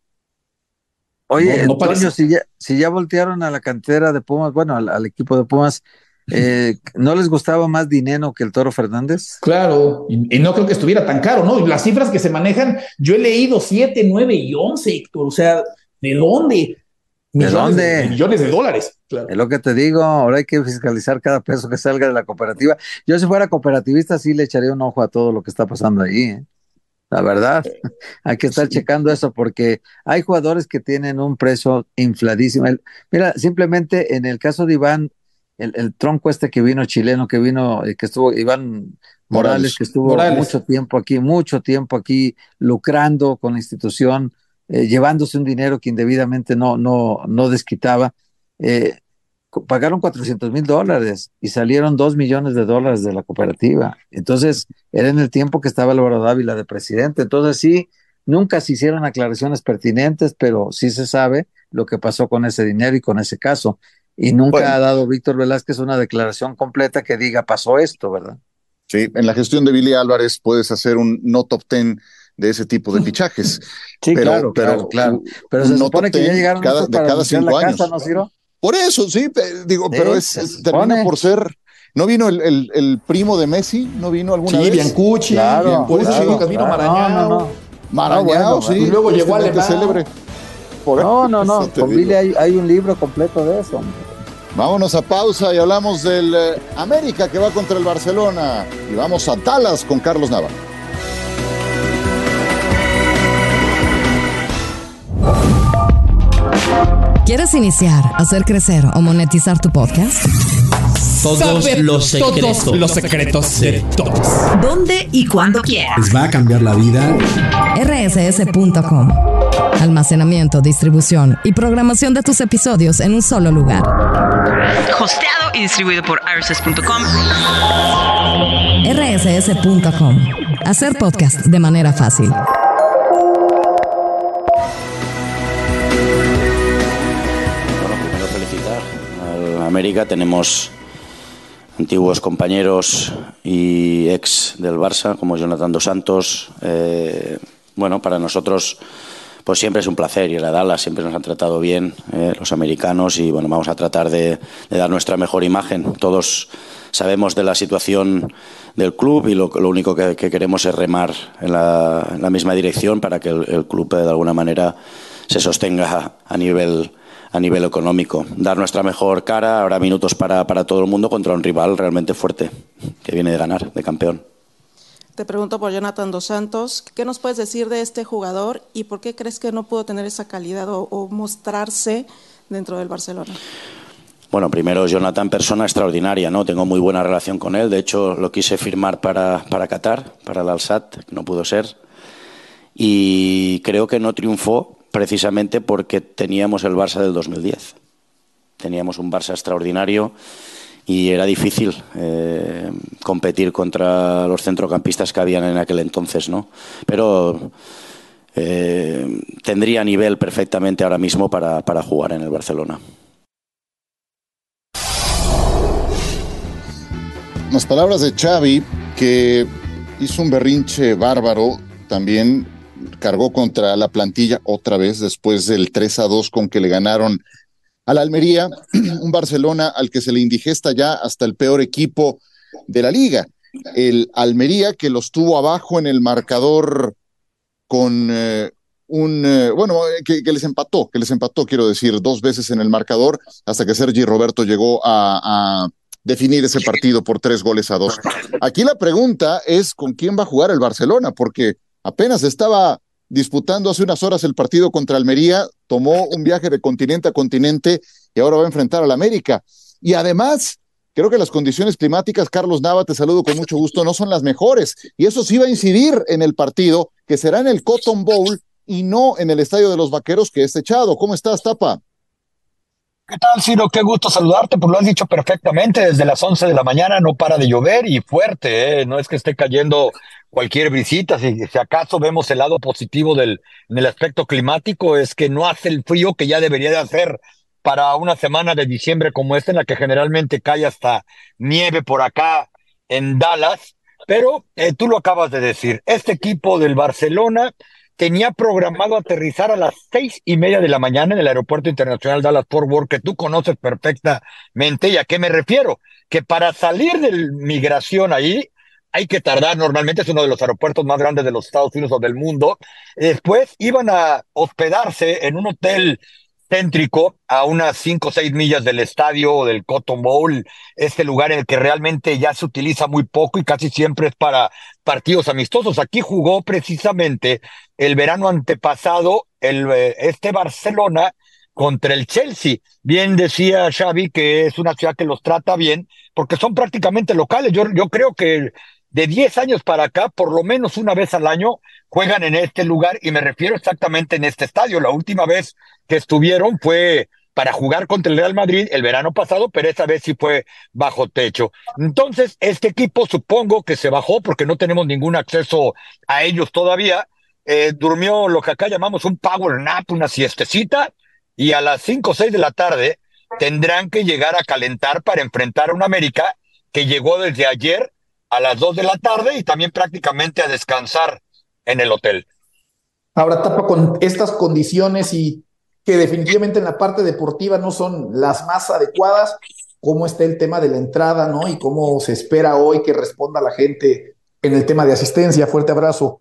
Oye, no, no Antonio, si ya, si ya voltearon a la cantera de Pumas, bueno, al, al equipo de Pumas, eh, ¿no les gustaba más Dineno que el Toro Fernández? Claro, y, y no creo que estuviera tan caro, ¿no? Y las cifras que se manejan, yo he leído siete, nueve y once, Héctor, o sea, ¿de dónde? ¿De dónde? De, de millones de dólares. Claro. Es lo que te digo, ahora hay que fiscalizar cada peso que salga de la cooperativa. Yo si fuera cooperativista sí le echaría un ojo a todo lo que está pasando ahí, ¿eh? La verdad, hay que estar checando eso porque hay jugadores que tienen un precio infladísimo. El, mira, simplemente en el caso de Iván, el, el tronco este que vino chileno, que vino, que estuvo, Iván Morales, Morales que estuvo Morales. mucho tiempo aquí, mucho tiempo aquí, lucrando con la institución, eh, llevándose un dinero que indebidamente no, no, no desquitaba. Eh, pagaron cuatrocientos mil dólares y salieron dos millones de dólares de la cooperativa. Entonces, era en el tiempo que estaba Álvaro Dávila de presidente. Entonces, sí, nunca se hicieron aclaraciones pertinentes, pero sí se sabe lo que pasó con ese dinero y con ese caso. Y nunca bueno, ha dado Víctor Velázquez una declaración completa que diga, pasó esto, ¿verdad? Sí, en la gestión de Billy Álvarez puedes hacer un no top ten de ese tipo de fichajes. Sí, pero, claro, pero, claro, claro. Pero se supone que ya llegaron cada, de para cada cinco la años. Casa, ¿no, Ciro? Por eso, sí, digo, sí, pero es, es termina por ser. ¿No vino el, el, el primo de Messi? ¿No vino alguna sí, vez? Biancucci, claro, Biancucci, claro, vino claro, Marañao. No, no, no. Marañao, sí. Y luego llegó Alemán. Célebre. Por no, no, no. Con Billy hay, hay un libro completo de eso. Vámonos a pausa y hablamos del eh, América que va contra el Barcelona. Y vamos a Dallas con Carlos Nava. ¿Quieres iniciar, hacer crecer o monetizar tu podcast? Todos Saber los secretos. Todos los secretos de todos. ¿Dónde y cuándo quieras? Les va a cambiar la vida. R S S punto com. Almacenamiento, distribución y programación de tus episodios en un solo lugar. Hosteado y distribuido por R S S punto com. R S S punto com. Hacer podcast de manera fácil. América, tenemos antiguos compañeros y ex del Barça como Jonathan Dos Santos. Eh, bueno, para nosotros pues siempre es un placer ir a Dallas, siempre nos han tratado bien eh, los americanos y bueno, vamos a tratar de, de dar nuestra mejor imagen. Todos sabemos de la situación del club y lo, lo único que, que queremos es remar en la, en la misma dirección para que el, el club de alguna manera se sostenga a nivel a nivel económico, dar nuestra mejor cara, habrá minutos para, para todo el mundo contra un rival realmente fuerte, que viene de ganar, de campeón. Te pregunto por Jonathan Dos Santos, ¿qué nos puedes decir de este jugador y por qué crees que no pudo tener esa calidad o, o mostrarse dentro del Barcelona? Bueno, primero Jonathan, persona extraordinaria, ¿no? Tengo muy buena relación con él, de hecho lo quise firmar para, para Qatar, para el Al-Sadd, no pudo ser, y creo que no triunfó precisamente porque teníamos el Barça del dos mil diez. Teníamos un Barça extraordinario y era difícil eh, competir contra los centrocampistas que habían en aquel entonces, ¿no? Pero eh, tendría nivel perfectamente ahora mismo para, para jugar en el Barcelona. Las palabras de Xavi, que hizo un berrinche bárbaro, también cargó contra la plantilla otra vez después del tres a dos con que le ganaron al Almería, un Barcelona al que se le indigesta ya hasta el peor equipo de la liga. El Almería, que los tuvo abajo en el marcador con eh, un, eh, bueno, que, que les empató, que les empató, quiero decir, dos veces en el marcador, hasta que Sergi Roberto llegó a, a definir ese partido por tres goles a dos. Aquí la pregunta es ¿con quién va a jugar el Barcelona? Porque apenas estaba disputando hace unas horas el partido contra Almería, tomó un viaje de continente a continente y ahora va a enfrentar al América. Y además, creo que las condiciones climáticas, Carlos Nava, te saludo con mucho gusto, no son las mejores. Y eso sí va a incidir en el partido, que será en el Cotton Bowl y no en el Estadio de los Vaqueros, que es techado. ¿Cómo estás, Tapa? ¿Qué tal, Ciro? Qué gusto saludarte, pues lo has dicho perfectamente, desde las once de la mañana no para de llover y fuerte, ¿eh? No es que esté cayendo cualquier brisita, si, si acaso vemos el lado positivo del, en el aspecto climático, es que no hace el frío que ya debería de hacer para una semana de diciembre como esta, en la que generalmente cae hasta nieve por acá en Dallas, pero eh, tú lo acabas de decir, este equipo del Barcelona tenía programado aterrizar a las seis y media de la mañana en el Aeropuerto Internacional Dallas-Fort Worth, que tú conoces perfectamente. ¿Y a qué me refiero? Que para salir de migración ahí hay que tardar, normalmente es uno de los aeropuertos más grandes de los Estados Unidos o del mundo. Después iban a hospedarse en un hotel céntrico a unas cinco o seis millas del estadio o del Cotton Bowl, este lugar en el que realmente ya se utiliza muy poco y casi siempre es para partidos amistosos. Aquí jugó precisamente el verano antepasado el, este Barcelona contra el Chelsea. Bien decía Xavi que es una ciudad que los trata bien porque son prácticamente locales. Yo, yo creo que de diez años para acá, por lo menos una vez al año, juegan en este lugar y me refiero exactamente en este estadio. La última vez que estuvieron fue para jugar contra el Real Madrid el verano pasado, pero esa vez sí fue bajo techo. Entonces, este equipo supongo que se bajó porque no tenemos ningún acceso a ellos todavía. Eh, durmió lo que acá llamamos un power nap, una siestecita, y a las cinco o seis de la tarde tendrán que llegar a calentar para enfrentar a un América que llegó desde ayer a las dos de la tarde y también prácticamente a descansar en el hotel. Ahora, Tapa, con estas condiciones y que definitivamente en la parte deportiva no son las más adecuadas, ¿cómo está el tema de la entrada, no? Y cómo se espera hoy que responda la gente en el tema de asistencia. Fuerte abrazo.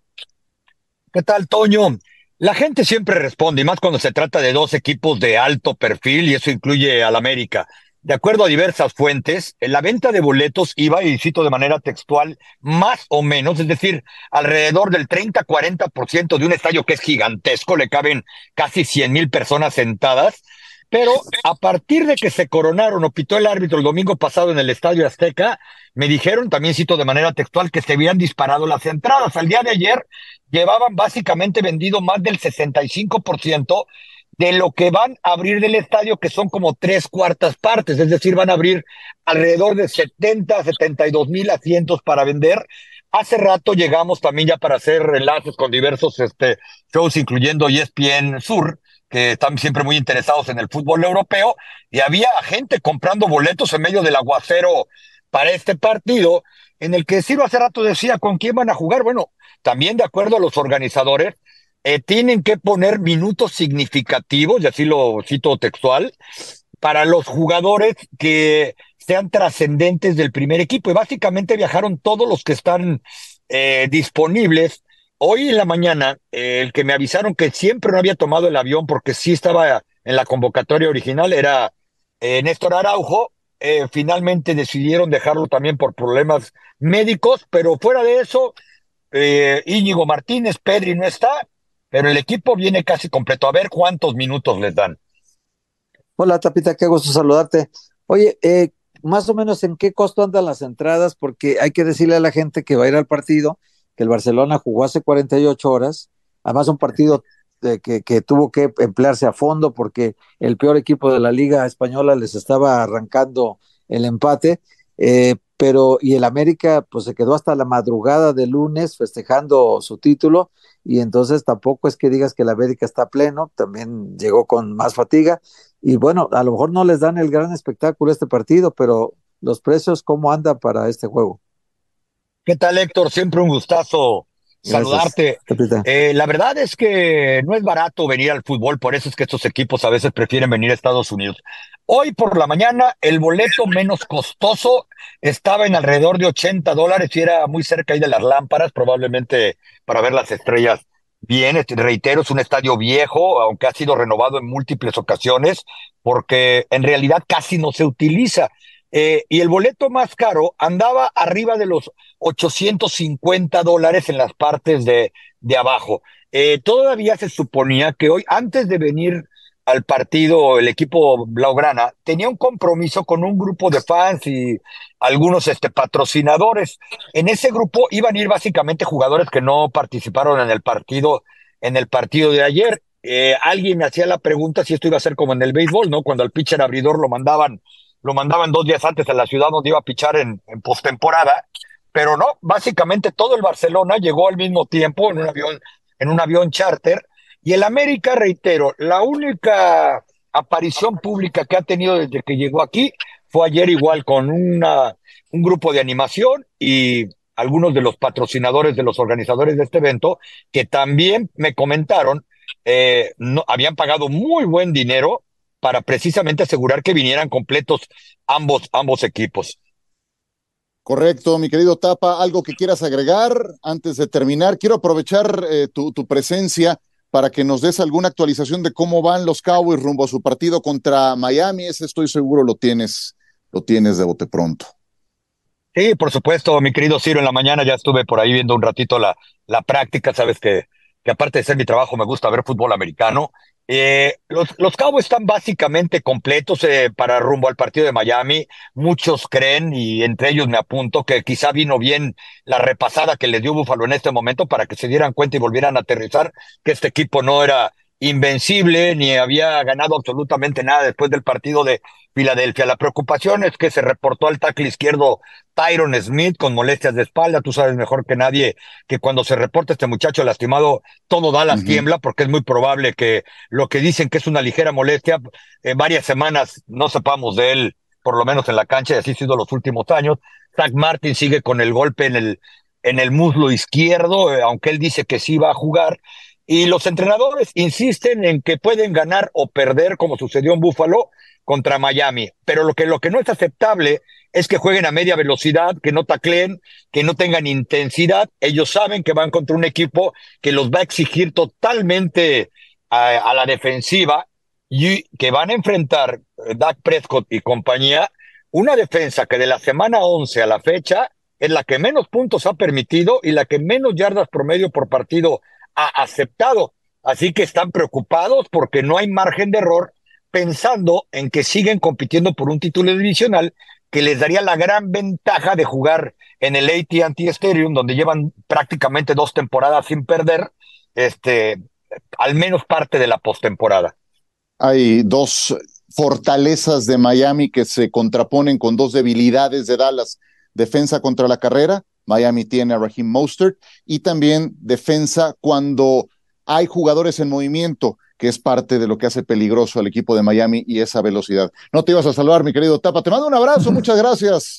¿Qué tal, Toño? La gente siempre responde, y más cuando se trata de dos equipos de alto perfil, y eso incluye al América. De acuerdo a diversas fuentes, la venta de boletos iba, y cito de manera textual, más o menos, es decir, alrededor del treinta a cuarenta por ciento de un estadio que es gigantesco, le caben casi cien mil personas sentadas, pero a partir de que se coronaron o pitó el árbitro el domingo pasado en el Estadio Azteca, me dijeron, también cito de manera textual, que se habían disparado las entradas. Al día de ayer llevaban básicamente vendido más del sesenta y cinco por ciento de lo que van a abrir del estadio, que son como tres cuartas partes, es decir, van a abrir alrededor de setenta, setenta y dos mil asientos para vender. Hace rato llegamos también ya para hacer enlaces con diversos este, shows, incluyendo E S P N Sur, que están siempre muy interesados en el fútbol europeo, y había gente comprando boletos en medio del aguacero para este partido, en el que Ciro hace rato decía con quién van a jugar. Bueno, también de acuerdo a los organizadores, eh, tienen que poner minutos significativos, y así lo cito textual, para los jugadores que sean trascendentes del primer equipo, y básicamente viajaron todos los que están eh, disponibles. Hoy en la mañana, eh, el que me avisaron que siempre no había tomado el avión porque sí estaba en la convocatoria original era eh, Néstor Araujo. Eh, finalmente decidieron dejarlo también por problemas médicos, pero fuera de eso, eh, Íñigo Martínez, Pedri no está, pero el equipo viene casi completo. A ver cuántos minutos les dan. Hola, Tapita, qué gusto saludarte. Oye, eh, más o menos en qué costo andan las entradas, porque hay que decirle a la gente que va a ir al partido que el Barcelona jugó hace cuarenta y ocho horas, además un partido de que, que tuvo que emplearse a fondo porque el peor equipo de la Liga Española les estaba arrancando el empate, eh, pero y el América pues se quedó hasta la madrugada de lunes festejando su título, y entonces tampoco es que digas que el América está pleno, también llegó con más fatiga, y bueno, a lo mejor no les dan el gran espectáculo este partido, pero los precios, ¿cómo andan para este juego? ¿Qué tal, Héctor? Siempre un gustazo saludarte. Eh, la verdad es que no es barato venir al fútbol, por eso es que estos equipos a veces prefieren venir a Estados Unidos. Hoy por la mañana el boleto menos costoso estaba en alrededor de ochenta dólares y era muy cerca ahí de las lámparas, probablemente para ver las estrellas bien. Reitero, es un estadio viejo, aunque ha sido renovado en múltiples ocasiones, porque en realidad casi no se utiliza. Eh, y el boleto más caro andaba arriba de los ochocientos cincuenta dólares en las partes de, de abajo. Eh, todavía se suponía que hoy, antes de venir al partido, el equipo blaugrana tenía un compromiso con un grupo de fans y algunos este, patrocinadores. En ese grupo iban a ir básicamente jugadores que no participaron en el partido, en el partido de ayer. Eh, alguien me hacía la pregunta si esto iba a ser como en el béisbol, ¿no? Cuando al pitcher abridor lo mandaban lo mandaban dos días antes a la ciudad donde iba a pichar en, en postemporada, pero no, básicamente todo el Barcelona llegó al mismo tiempo en un avión, en un avión charter, y el América, reitero, la única aparición pública que ha tenido desde que llegó aquí fue ayer, igual con una, un grupo de animación y algunos de los patrocinadores de los organizadores de este evento, que también me comentaron, eh, no, habían pagado muy buen dinero para precisamente asegurar que vinieran completos ambos, ambos equipos. Correcto, mi querido Tapa, ¿algo que quieras agregar antes de terminar? Quiero aprovechar eh, tu, tu presencia para que nos des alguna actualización de cómo van los Cowboys rumbo a su partido contra Miami. Ese estoy seguro lo tienes, lo tienes de bote pronto. Sí, por supuesto, mi querido Ciro, en la mañana ya estuve por ahí viendo un ratito la, la práctica, sabes que, que aparte de ser mi trabajo me gusta ver fútbol americano. Eh, los, los Cowboys están básicamente completos eh, para rumbo al partido de Miami. Muchos creen, y entre ellos me apunto, que quizá vino bien la repasada que les dio Buffalo en este momento para que se dieran cuenta y volvieran a aterrizar que este equipo no era invencible ni había ganado absolutamente nada después del partido de Filadelfia. La preocupación es que se reportó al tackle izquierdo Tyron Smith con molestias de espalda. Tú sabes mejor que nadie que cuando se reporta este muchacho lastimado, todo Dallas uh-huh. tiembla, porque es muy probable que lo que dicen que es una ligera molestia, en varias semanas no sepamos de él, por lo menos en la cancha, y así ha sido los últimos años. Zach Martin sigue con el golpe en el, en el muslo izquierdo, eh, aunque él dice que sí va a jugar. Y los entrenadores insisten en que pueden ganar o perder, como sucedió en Buffalo contra Miami. Pero lo que, lo que no es aceptable es que jueguen a media velocidad, que no tacleen, que no tengan intensidad. Ellos saben que van contra un equipo que los va a exigir totalmente a, a la defensiva, y que van a enfrentar Dak Prescott y compañía, una defensa que de la semana once a la fecha es la que menos puntos ha permitido y la que menos yardas promedio por partido ha aceptado. Así que están preocupados porque no hay margen de error, pensando en que siguen compitiendo por un título divisional que les daría la gran ventaja de jugar en el A T and T Stadium, donde llevan prácticamente dos temporadas sin perder, este, al menos parte de la postemporada. Hay dos fortalezas de Miami que se contraponen con dos debilidades de Dallas. Defensa contra la carrera, Miami tiene a Raheem Mostert, y también defensa cuando hay jugadores en movimiento, que es parte de lo que hace peligroso al equipo de Miami y esa velocidad. No te ibas a saludar, mi querido Tapa. Te mando un abrazo, muchas gracias.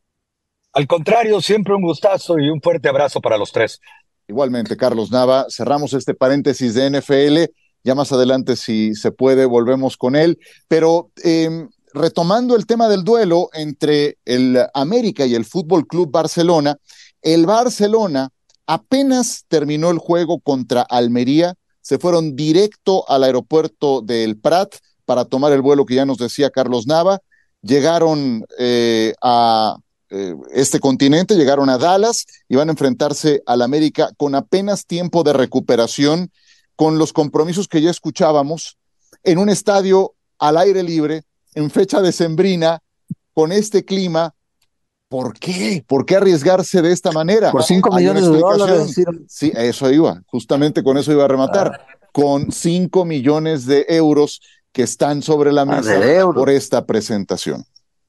Al contrario, siempre un gustazo y un fuerte abrazo para los tres. Igualmente, Carlos Nava. Cerramos este paréntesis de N F L. Ya más adelante, si se puede, volvemos con él. Pero eh, retomando el tema del duelo entre el América y el Fútbol Club Barcelona, el Barcelona apenas terminó el juego contra Almería, se fueron directo al aeropuerto del Prat para tomar el vuelo que ya nos decía Carlos Nava. Llegaron eh, a eh, este continente, llegaron a Dallas y van a enfrentarse al América con apenas tiempo de recuperación, con los compromisos que ya escuchábamos, en un estadio al aire libre, en fecha decembrina, con este clima. ¿Por qué? ¿Por qué arriesgarse de esta manera? Por cinco millones de dólares. Sí, eso iba, justamente con eso iba a rematar, con cinco millones de euros que están sobre la mesa ah, por esta presentación.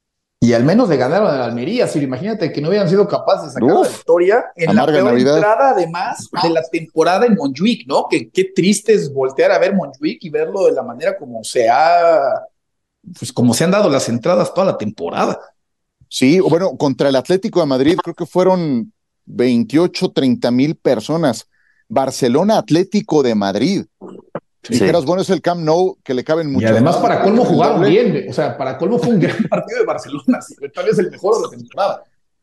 Y al menos le ganaron a la Almería, Sir. Imagínate que no hubieran sido capaces de sacar Uf, la victoria en la peor Navidad. entrada, además, de la temporada en Montjuic, ¿no? Que qué triste es voltear a ver Montjuic y verlo de la manera como se ha, pues como se han dado las entradas toda la temporada. Sí, bueno, contra el Atlético de Madrid creo que fueron veintiocho, treinta mil personas. Barcelona Atlético de Madrid. Sí. Dijeras, bueno, es el Camp Nou, que le caben mucho. Y además, para colmo jugaron bien, o sea, para colmo fue un gran partido de Barcelona, tal vez el mejor de la temporada.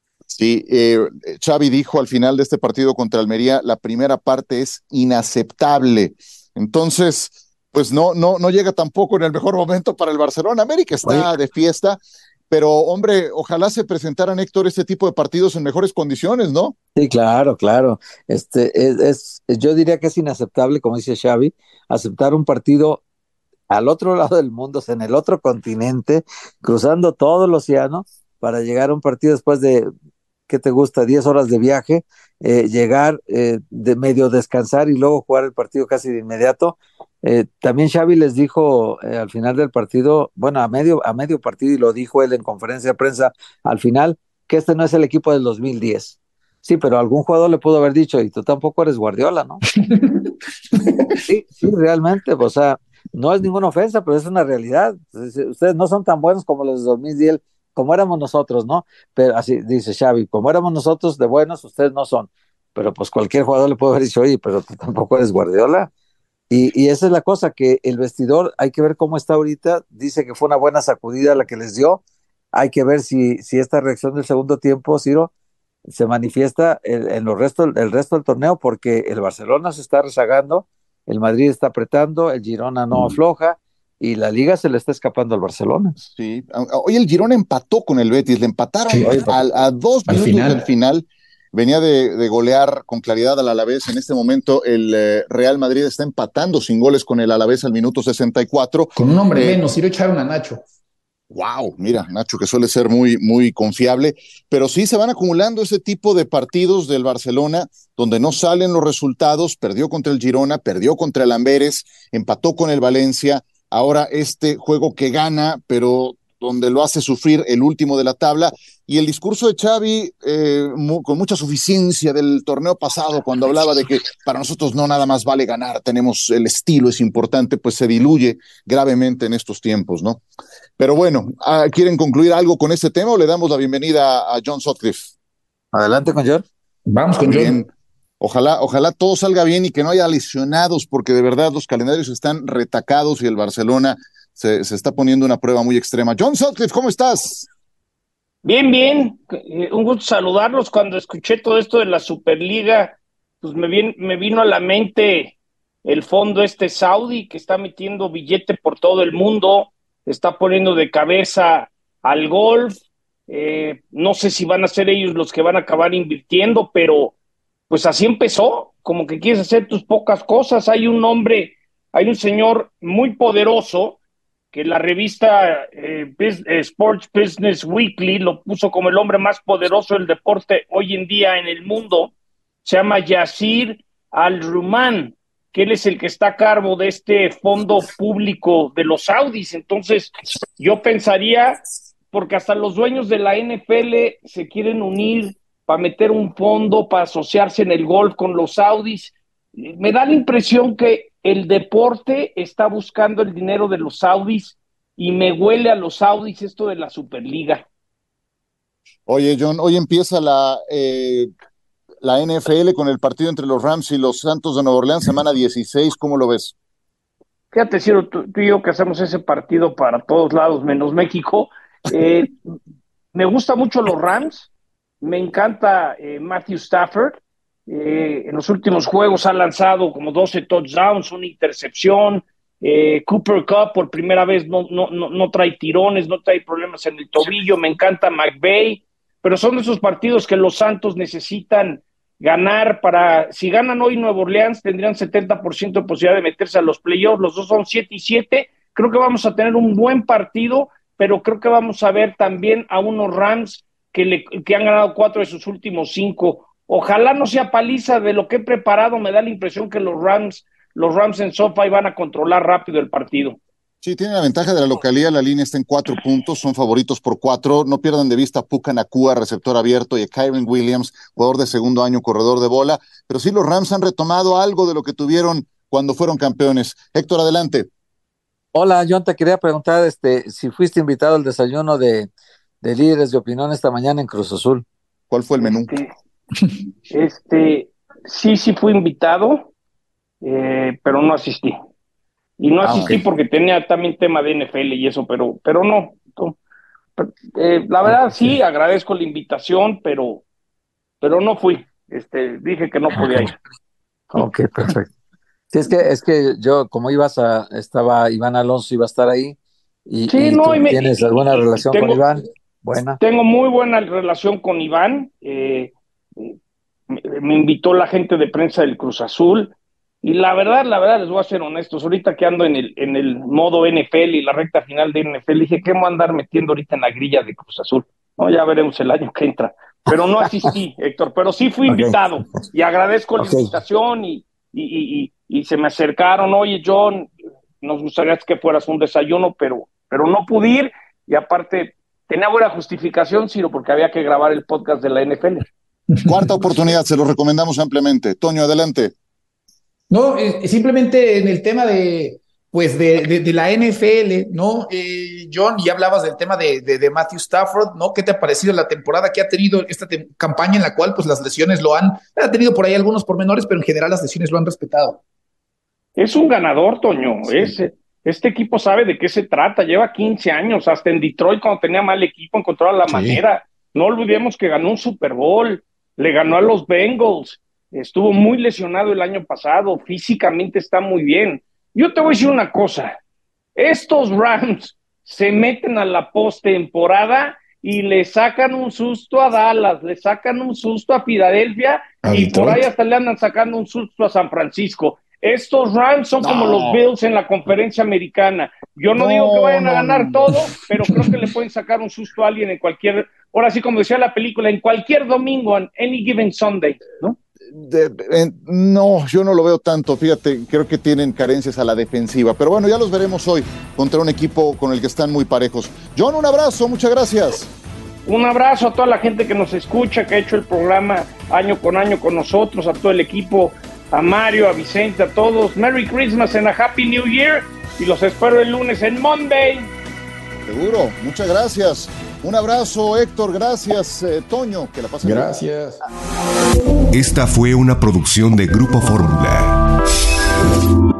Sí, eh, Xavi dijo al final de este partido contra Almería, la primera parte es inaceptable. Entonces, pues no, no, no llega tampoco en el mejor momento para el Barcelona. América está Oye. de fiesta, pero hombre, ojalá se presentaran, Héctor, este tipo de partidos en mejores condiciones, ¿no? Sí, claro, claro. Este es, es, yo diría que es inaceptable, como dice Xavi, aceptar un partido al otro lado del mundo, o sea, en el otro continente, cruzando todo el océano, para llegar a un partido después de, ¿qué te gusta? diez horas de viaje, eh, llegar eh, de medio descansar y luego jugar el partido casi de inmediato. Eh, también Xavi les dijo eh, al final del partido, bueno, a medio, a medio partido, y lo dijo él en conferencia de prensa al final, que este no es el equipo del dos mil diez. Sí, pero algún jugador le pudo haber dicho, y tú tampoco eres Guardiola, ¿no? sí, sí, realmente, o sea, no es ninguna ofensa, pero es una realidad. Ustedes no son tan buenos como los de dos mil diez, como éramos nosotros, ¿no? Pero así dice Xavi, como éramos nosotros de buenos, ustedes no son. Pero pues cualquier jugador le puede haber dicho, oye, pero tú tampoco eres Guardiola. Y, y esa es la cosa, que el vestidor, hay que ver cómo está ahorita. Dice que fue una buena sacudida la que les dio. Hay que ver si, si esta reacción del segundo tiempo, Ciro, se manifiesta en, en los resto, el resto del torneo, porque el Barcelona se está rezagando, el Madrid está apretando, el Girona no afloja, y la Liga se le está escapando al Barcelona. Sí, hoy el Girona empató con el Betis, le empataron sí, a, a dos minutos final. del final. Venía de, de golear con claridad al Alavés. En este momento el eh, Real Madrid está empatando sin goles con el Alavés al minuto sesenta y cuatro. Con un hombre eh, menos, ir a echar a Nacho. Wow, mira, Nacho, que suele ser muy, muy confiable, pero sí se van acumulando ese tipo de partidos del Barcelona donde no salen los resultados. Perdió contra el Girona, perdió contra el Amberes, empató con el Valencia. Ahora este juego que gana, pero donde lo hace sufrir el último de la tabla. Y el discurso de Xavi, eh, mu- con mucha suficiencia del torneo pasado, cuando hablaba de que para nosotros no nada más vale ganar, tenemos el estilo, es importante, pues se diluye gravemente en estos tiempos, ¿no? Pero bueno, ¿quieren concluir algo con este tema o le damos la bienvenida a John Sutcliffe? Adelante con John. Vamos con John. Ojalá, ojalá todo salga bien y que no haya lesionados, porque de verdad los calendarios están retacados y el Barcelona se, se está poniendo una prueba muy extrema. John Sutcliffe, ¿cómo estás? Bien, bien. Un gusto saludarlos. Cuando escuché todo esto de la Superliga, pues me, vin, me vino a la mente el fondo este saudí que está metiendo billete por todo el mundo, está poniendo de cabeza al golf. Eh, no sé si van a ser ellos los que van a acabar invirtiendo, pero pues así empezó, como que quieres hacer tus pocas cosas. Hay un hombre, hay un señor muy poderoso que la revista eh, Biz, eh, Sports Business Weekly lo puso como el hombre más poderoso del deporte hoy en día en el mundo. Se llama Yasir Al-Ruman. que él es el que está a cargo de este fondo público de los Saudis. Entonces, yo pensaría, porque hasta los dueños de la N F L se quieren unir para meter un fondo, para asociarse en el golf con los Saudis. Me da la impresión que el deporte está buscando el dinero de los Saudis y me huele a los Saudis esto de la Superliga. Oye, John, hoy empieza la... Eh... la N F L con el partido entre los Rams y los Santos de Nueva Orleans, semana dieciséis, ¿cómo lo ves? Fíjate, Ciro, tú, tú y yo que hacemos ese partido para todos lados, menos México, eh, me gustan mucho los Rams, me encanta eh, Matthew Stafford, eh, en los últimos juegos ha lanzado como doce touchdowns, una intercepción, eh, Cooper Kupp por primera vez no, no, no, no trae tirones, no trae problemas en el tobillo, me encanta McVay, pero son esos partidos que los Santos necesitan ganar para, si ganan hoy Nueva Orleans, tendrían setenta por ciento de posibilidad de meterse a los playoffs, los dos son siete y siete, creo que vamos a tener un buen partido, pero creo que vamos a ver también a unos Rams que, le, que han ganado cuatro de sus últimos cinco, ojalá no sea paliza de lo que he preparado, me da la impresión que los Rams, los Rams en SoFi van a controlar rápido el partido. Sí, tiene la ventaja de la localidad, la línea está en cuatro puntos, son favoritos por cuatro, no pierdan de vista a Puka Nacua, receptor abierto, y a Kyren Williams, jugador de segundo año, corredor de bola, pero sí los Rams han retomado algo de lo que tuvieron cuando fueron campeones. Héctor, adelante. Hola, John, te quería preguntar este, si fuiste invitado al desayuno de, de líderes de opinión esta mañana en Cruz Azul. ¿Cuál fue el menú? Este, este sí, sí fui invitado, eh, pero no asistí. Y no asistí ah, okay. porque tenía también tema de N F L y eso, pero, pero no. no eh, la verdad sí, agradezco la invitación, pero, pero no fui. Este, dije que no podía ir. Ok, perfecto. Sí, es que, es que yo, como ibas a, estaba Iván Alonso, iba a estar ahí. Y, sí, y no, tú y me, ¿tienes alguna relación tengo, con Iván? Buena. Tengo muy buena relación con Iván. Eh, me, me invitó la gente de prensa del Cruz Azul. Y la verdad, la verdad, les voy a ser honestos, ahorita que ando en el, en el modo N F L y la recta final de N F L, dije, ¿qué me voy a andar metiendo ahorita en la grilla de Cruz Azul? No, ya veremos el año que entra. Pero no asistí, Héctor, pero sí fui okay. invitado. Y agradezco okay. la invitación y, y, y, y, y se me acercaron, oye, John, nos gustaría que fueras un desayuno, pero, pero no pude ir. Y aparte, tenía buena justificación, Ciro, porque había que grabar el podcast de la N F L. Cuarta oportunidad, se lo recomendamos ampliamente. Toño, adelante. No, eh, simplemente en el tema de, pues de, de, de la N F L, ¿no? Eh, John, ya hablabas del tema de, de, de Matthew Stafford, ¿no? ¿Qué te ha parecido la temporada que ha tenido esta te- campaña en la cual, pues, las lesiones lo han, ha tenido por ahí algunos pormenores, pero en general las lesiones lo han respetado? Es un ganador, Toño. Sí. Es, este equipo sabe de qué se trata. Lleva quince años, hasta en Detroit, cuando tenía mal equipo, encontraba la sí. manera. No olvidemos que ganó un Super Bowl, le ganó a los Bengals. Estuvo muy lesionado el año pasado, físicamente está muy bien. Yo te voy a decir una cosa, estos Rams se meten a la postemporada y le sacan un susto a Dallas, le sacan un susto a Filadelfia y por ahí hasta le andan sacando un susto a San Francisco. Estos Rams son no. como los Bills en la conferencia americana. Yo no, no digo que vayan a ganar no. todo, pero creo que le pueden sacar un susto a alguien en cualquier, ahora sí como decía la película, en cualquier domingo, en any given Sunday, ¿no? De, de, no, yo no lo veo tanto, fíjate, creo que tienen carencias a la defensiva, pero bueno, ya los veremos hoy contra un equipo con el que están muy parejos. John, un abrazo, muchas gracias. Un abrazo a toda la gente que nos escucha, que ha hecho el programa año con año con nosotros, a todo el equipo, a Mario, a Vicente, a todos. Merry Christmas and a Happy New Year, y los espero el lunes en Monday. Seguro, muchas gracias. Un abrazo, Héctor, gracias, eh, Toño, que la pasen bien. Gracias. Esta fue una producción de Grupo Fórmula.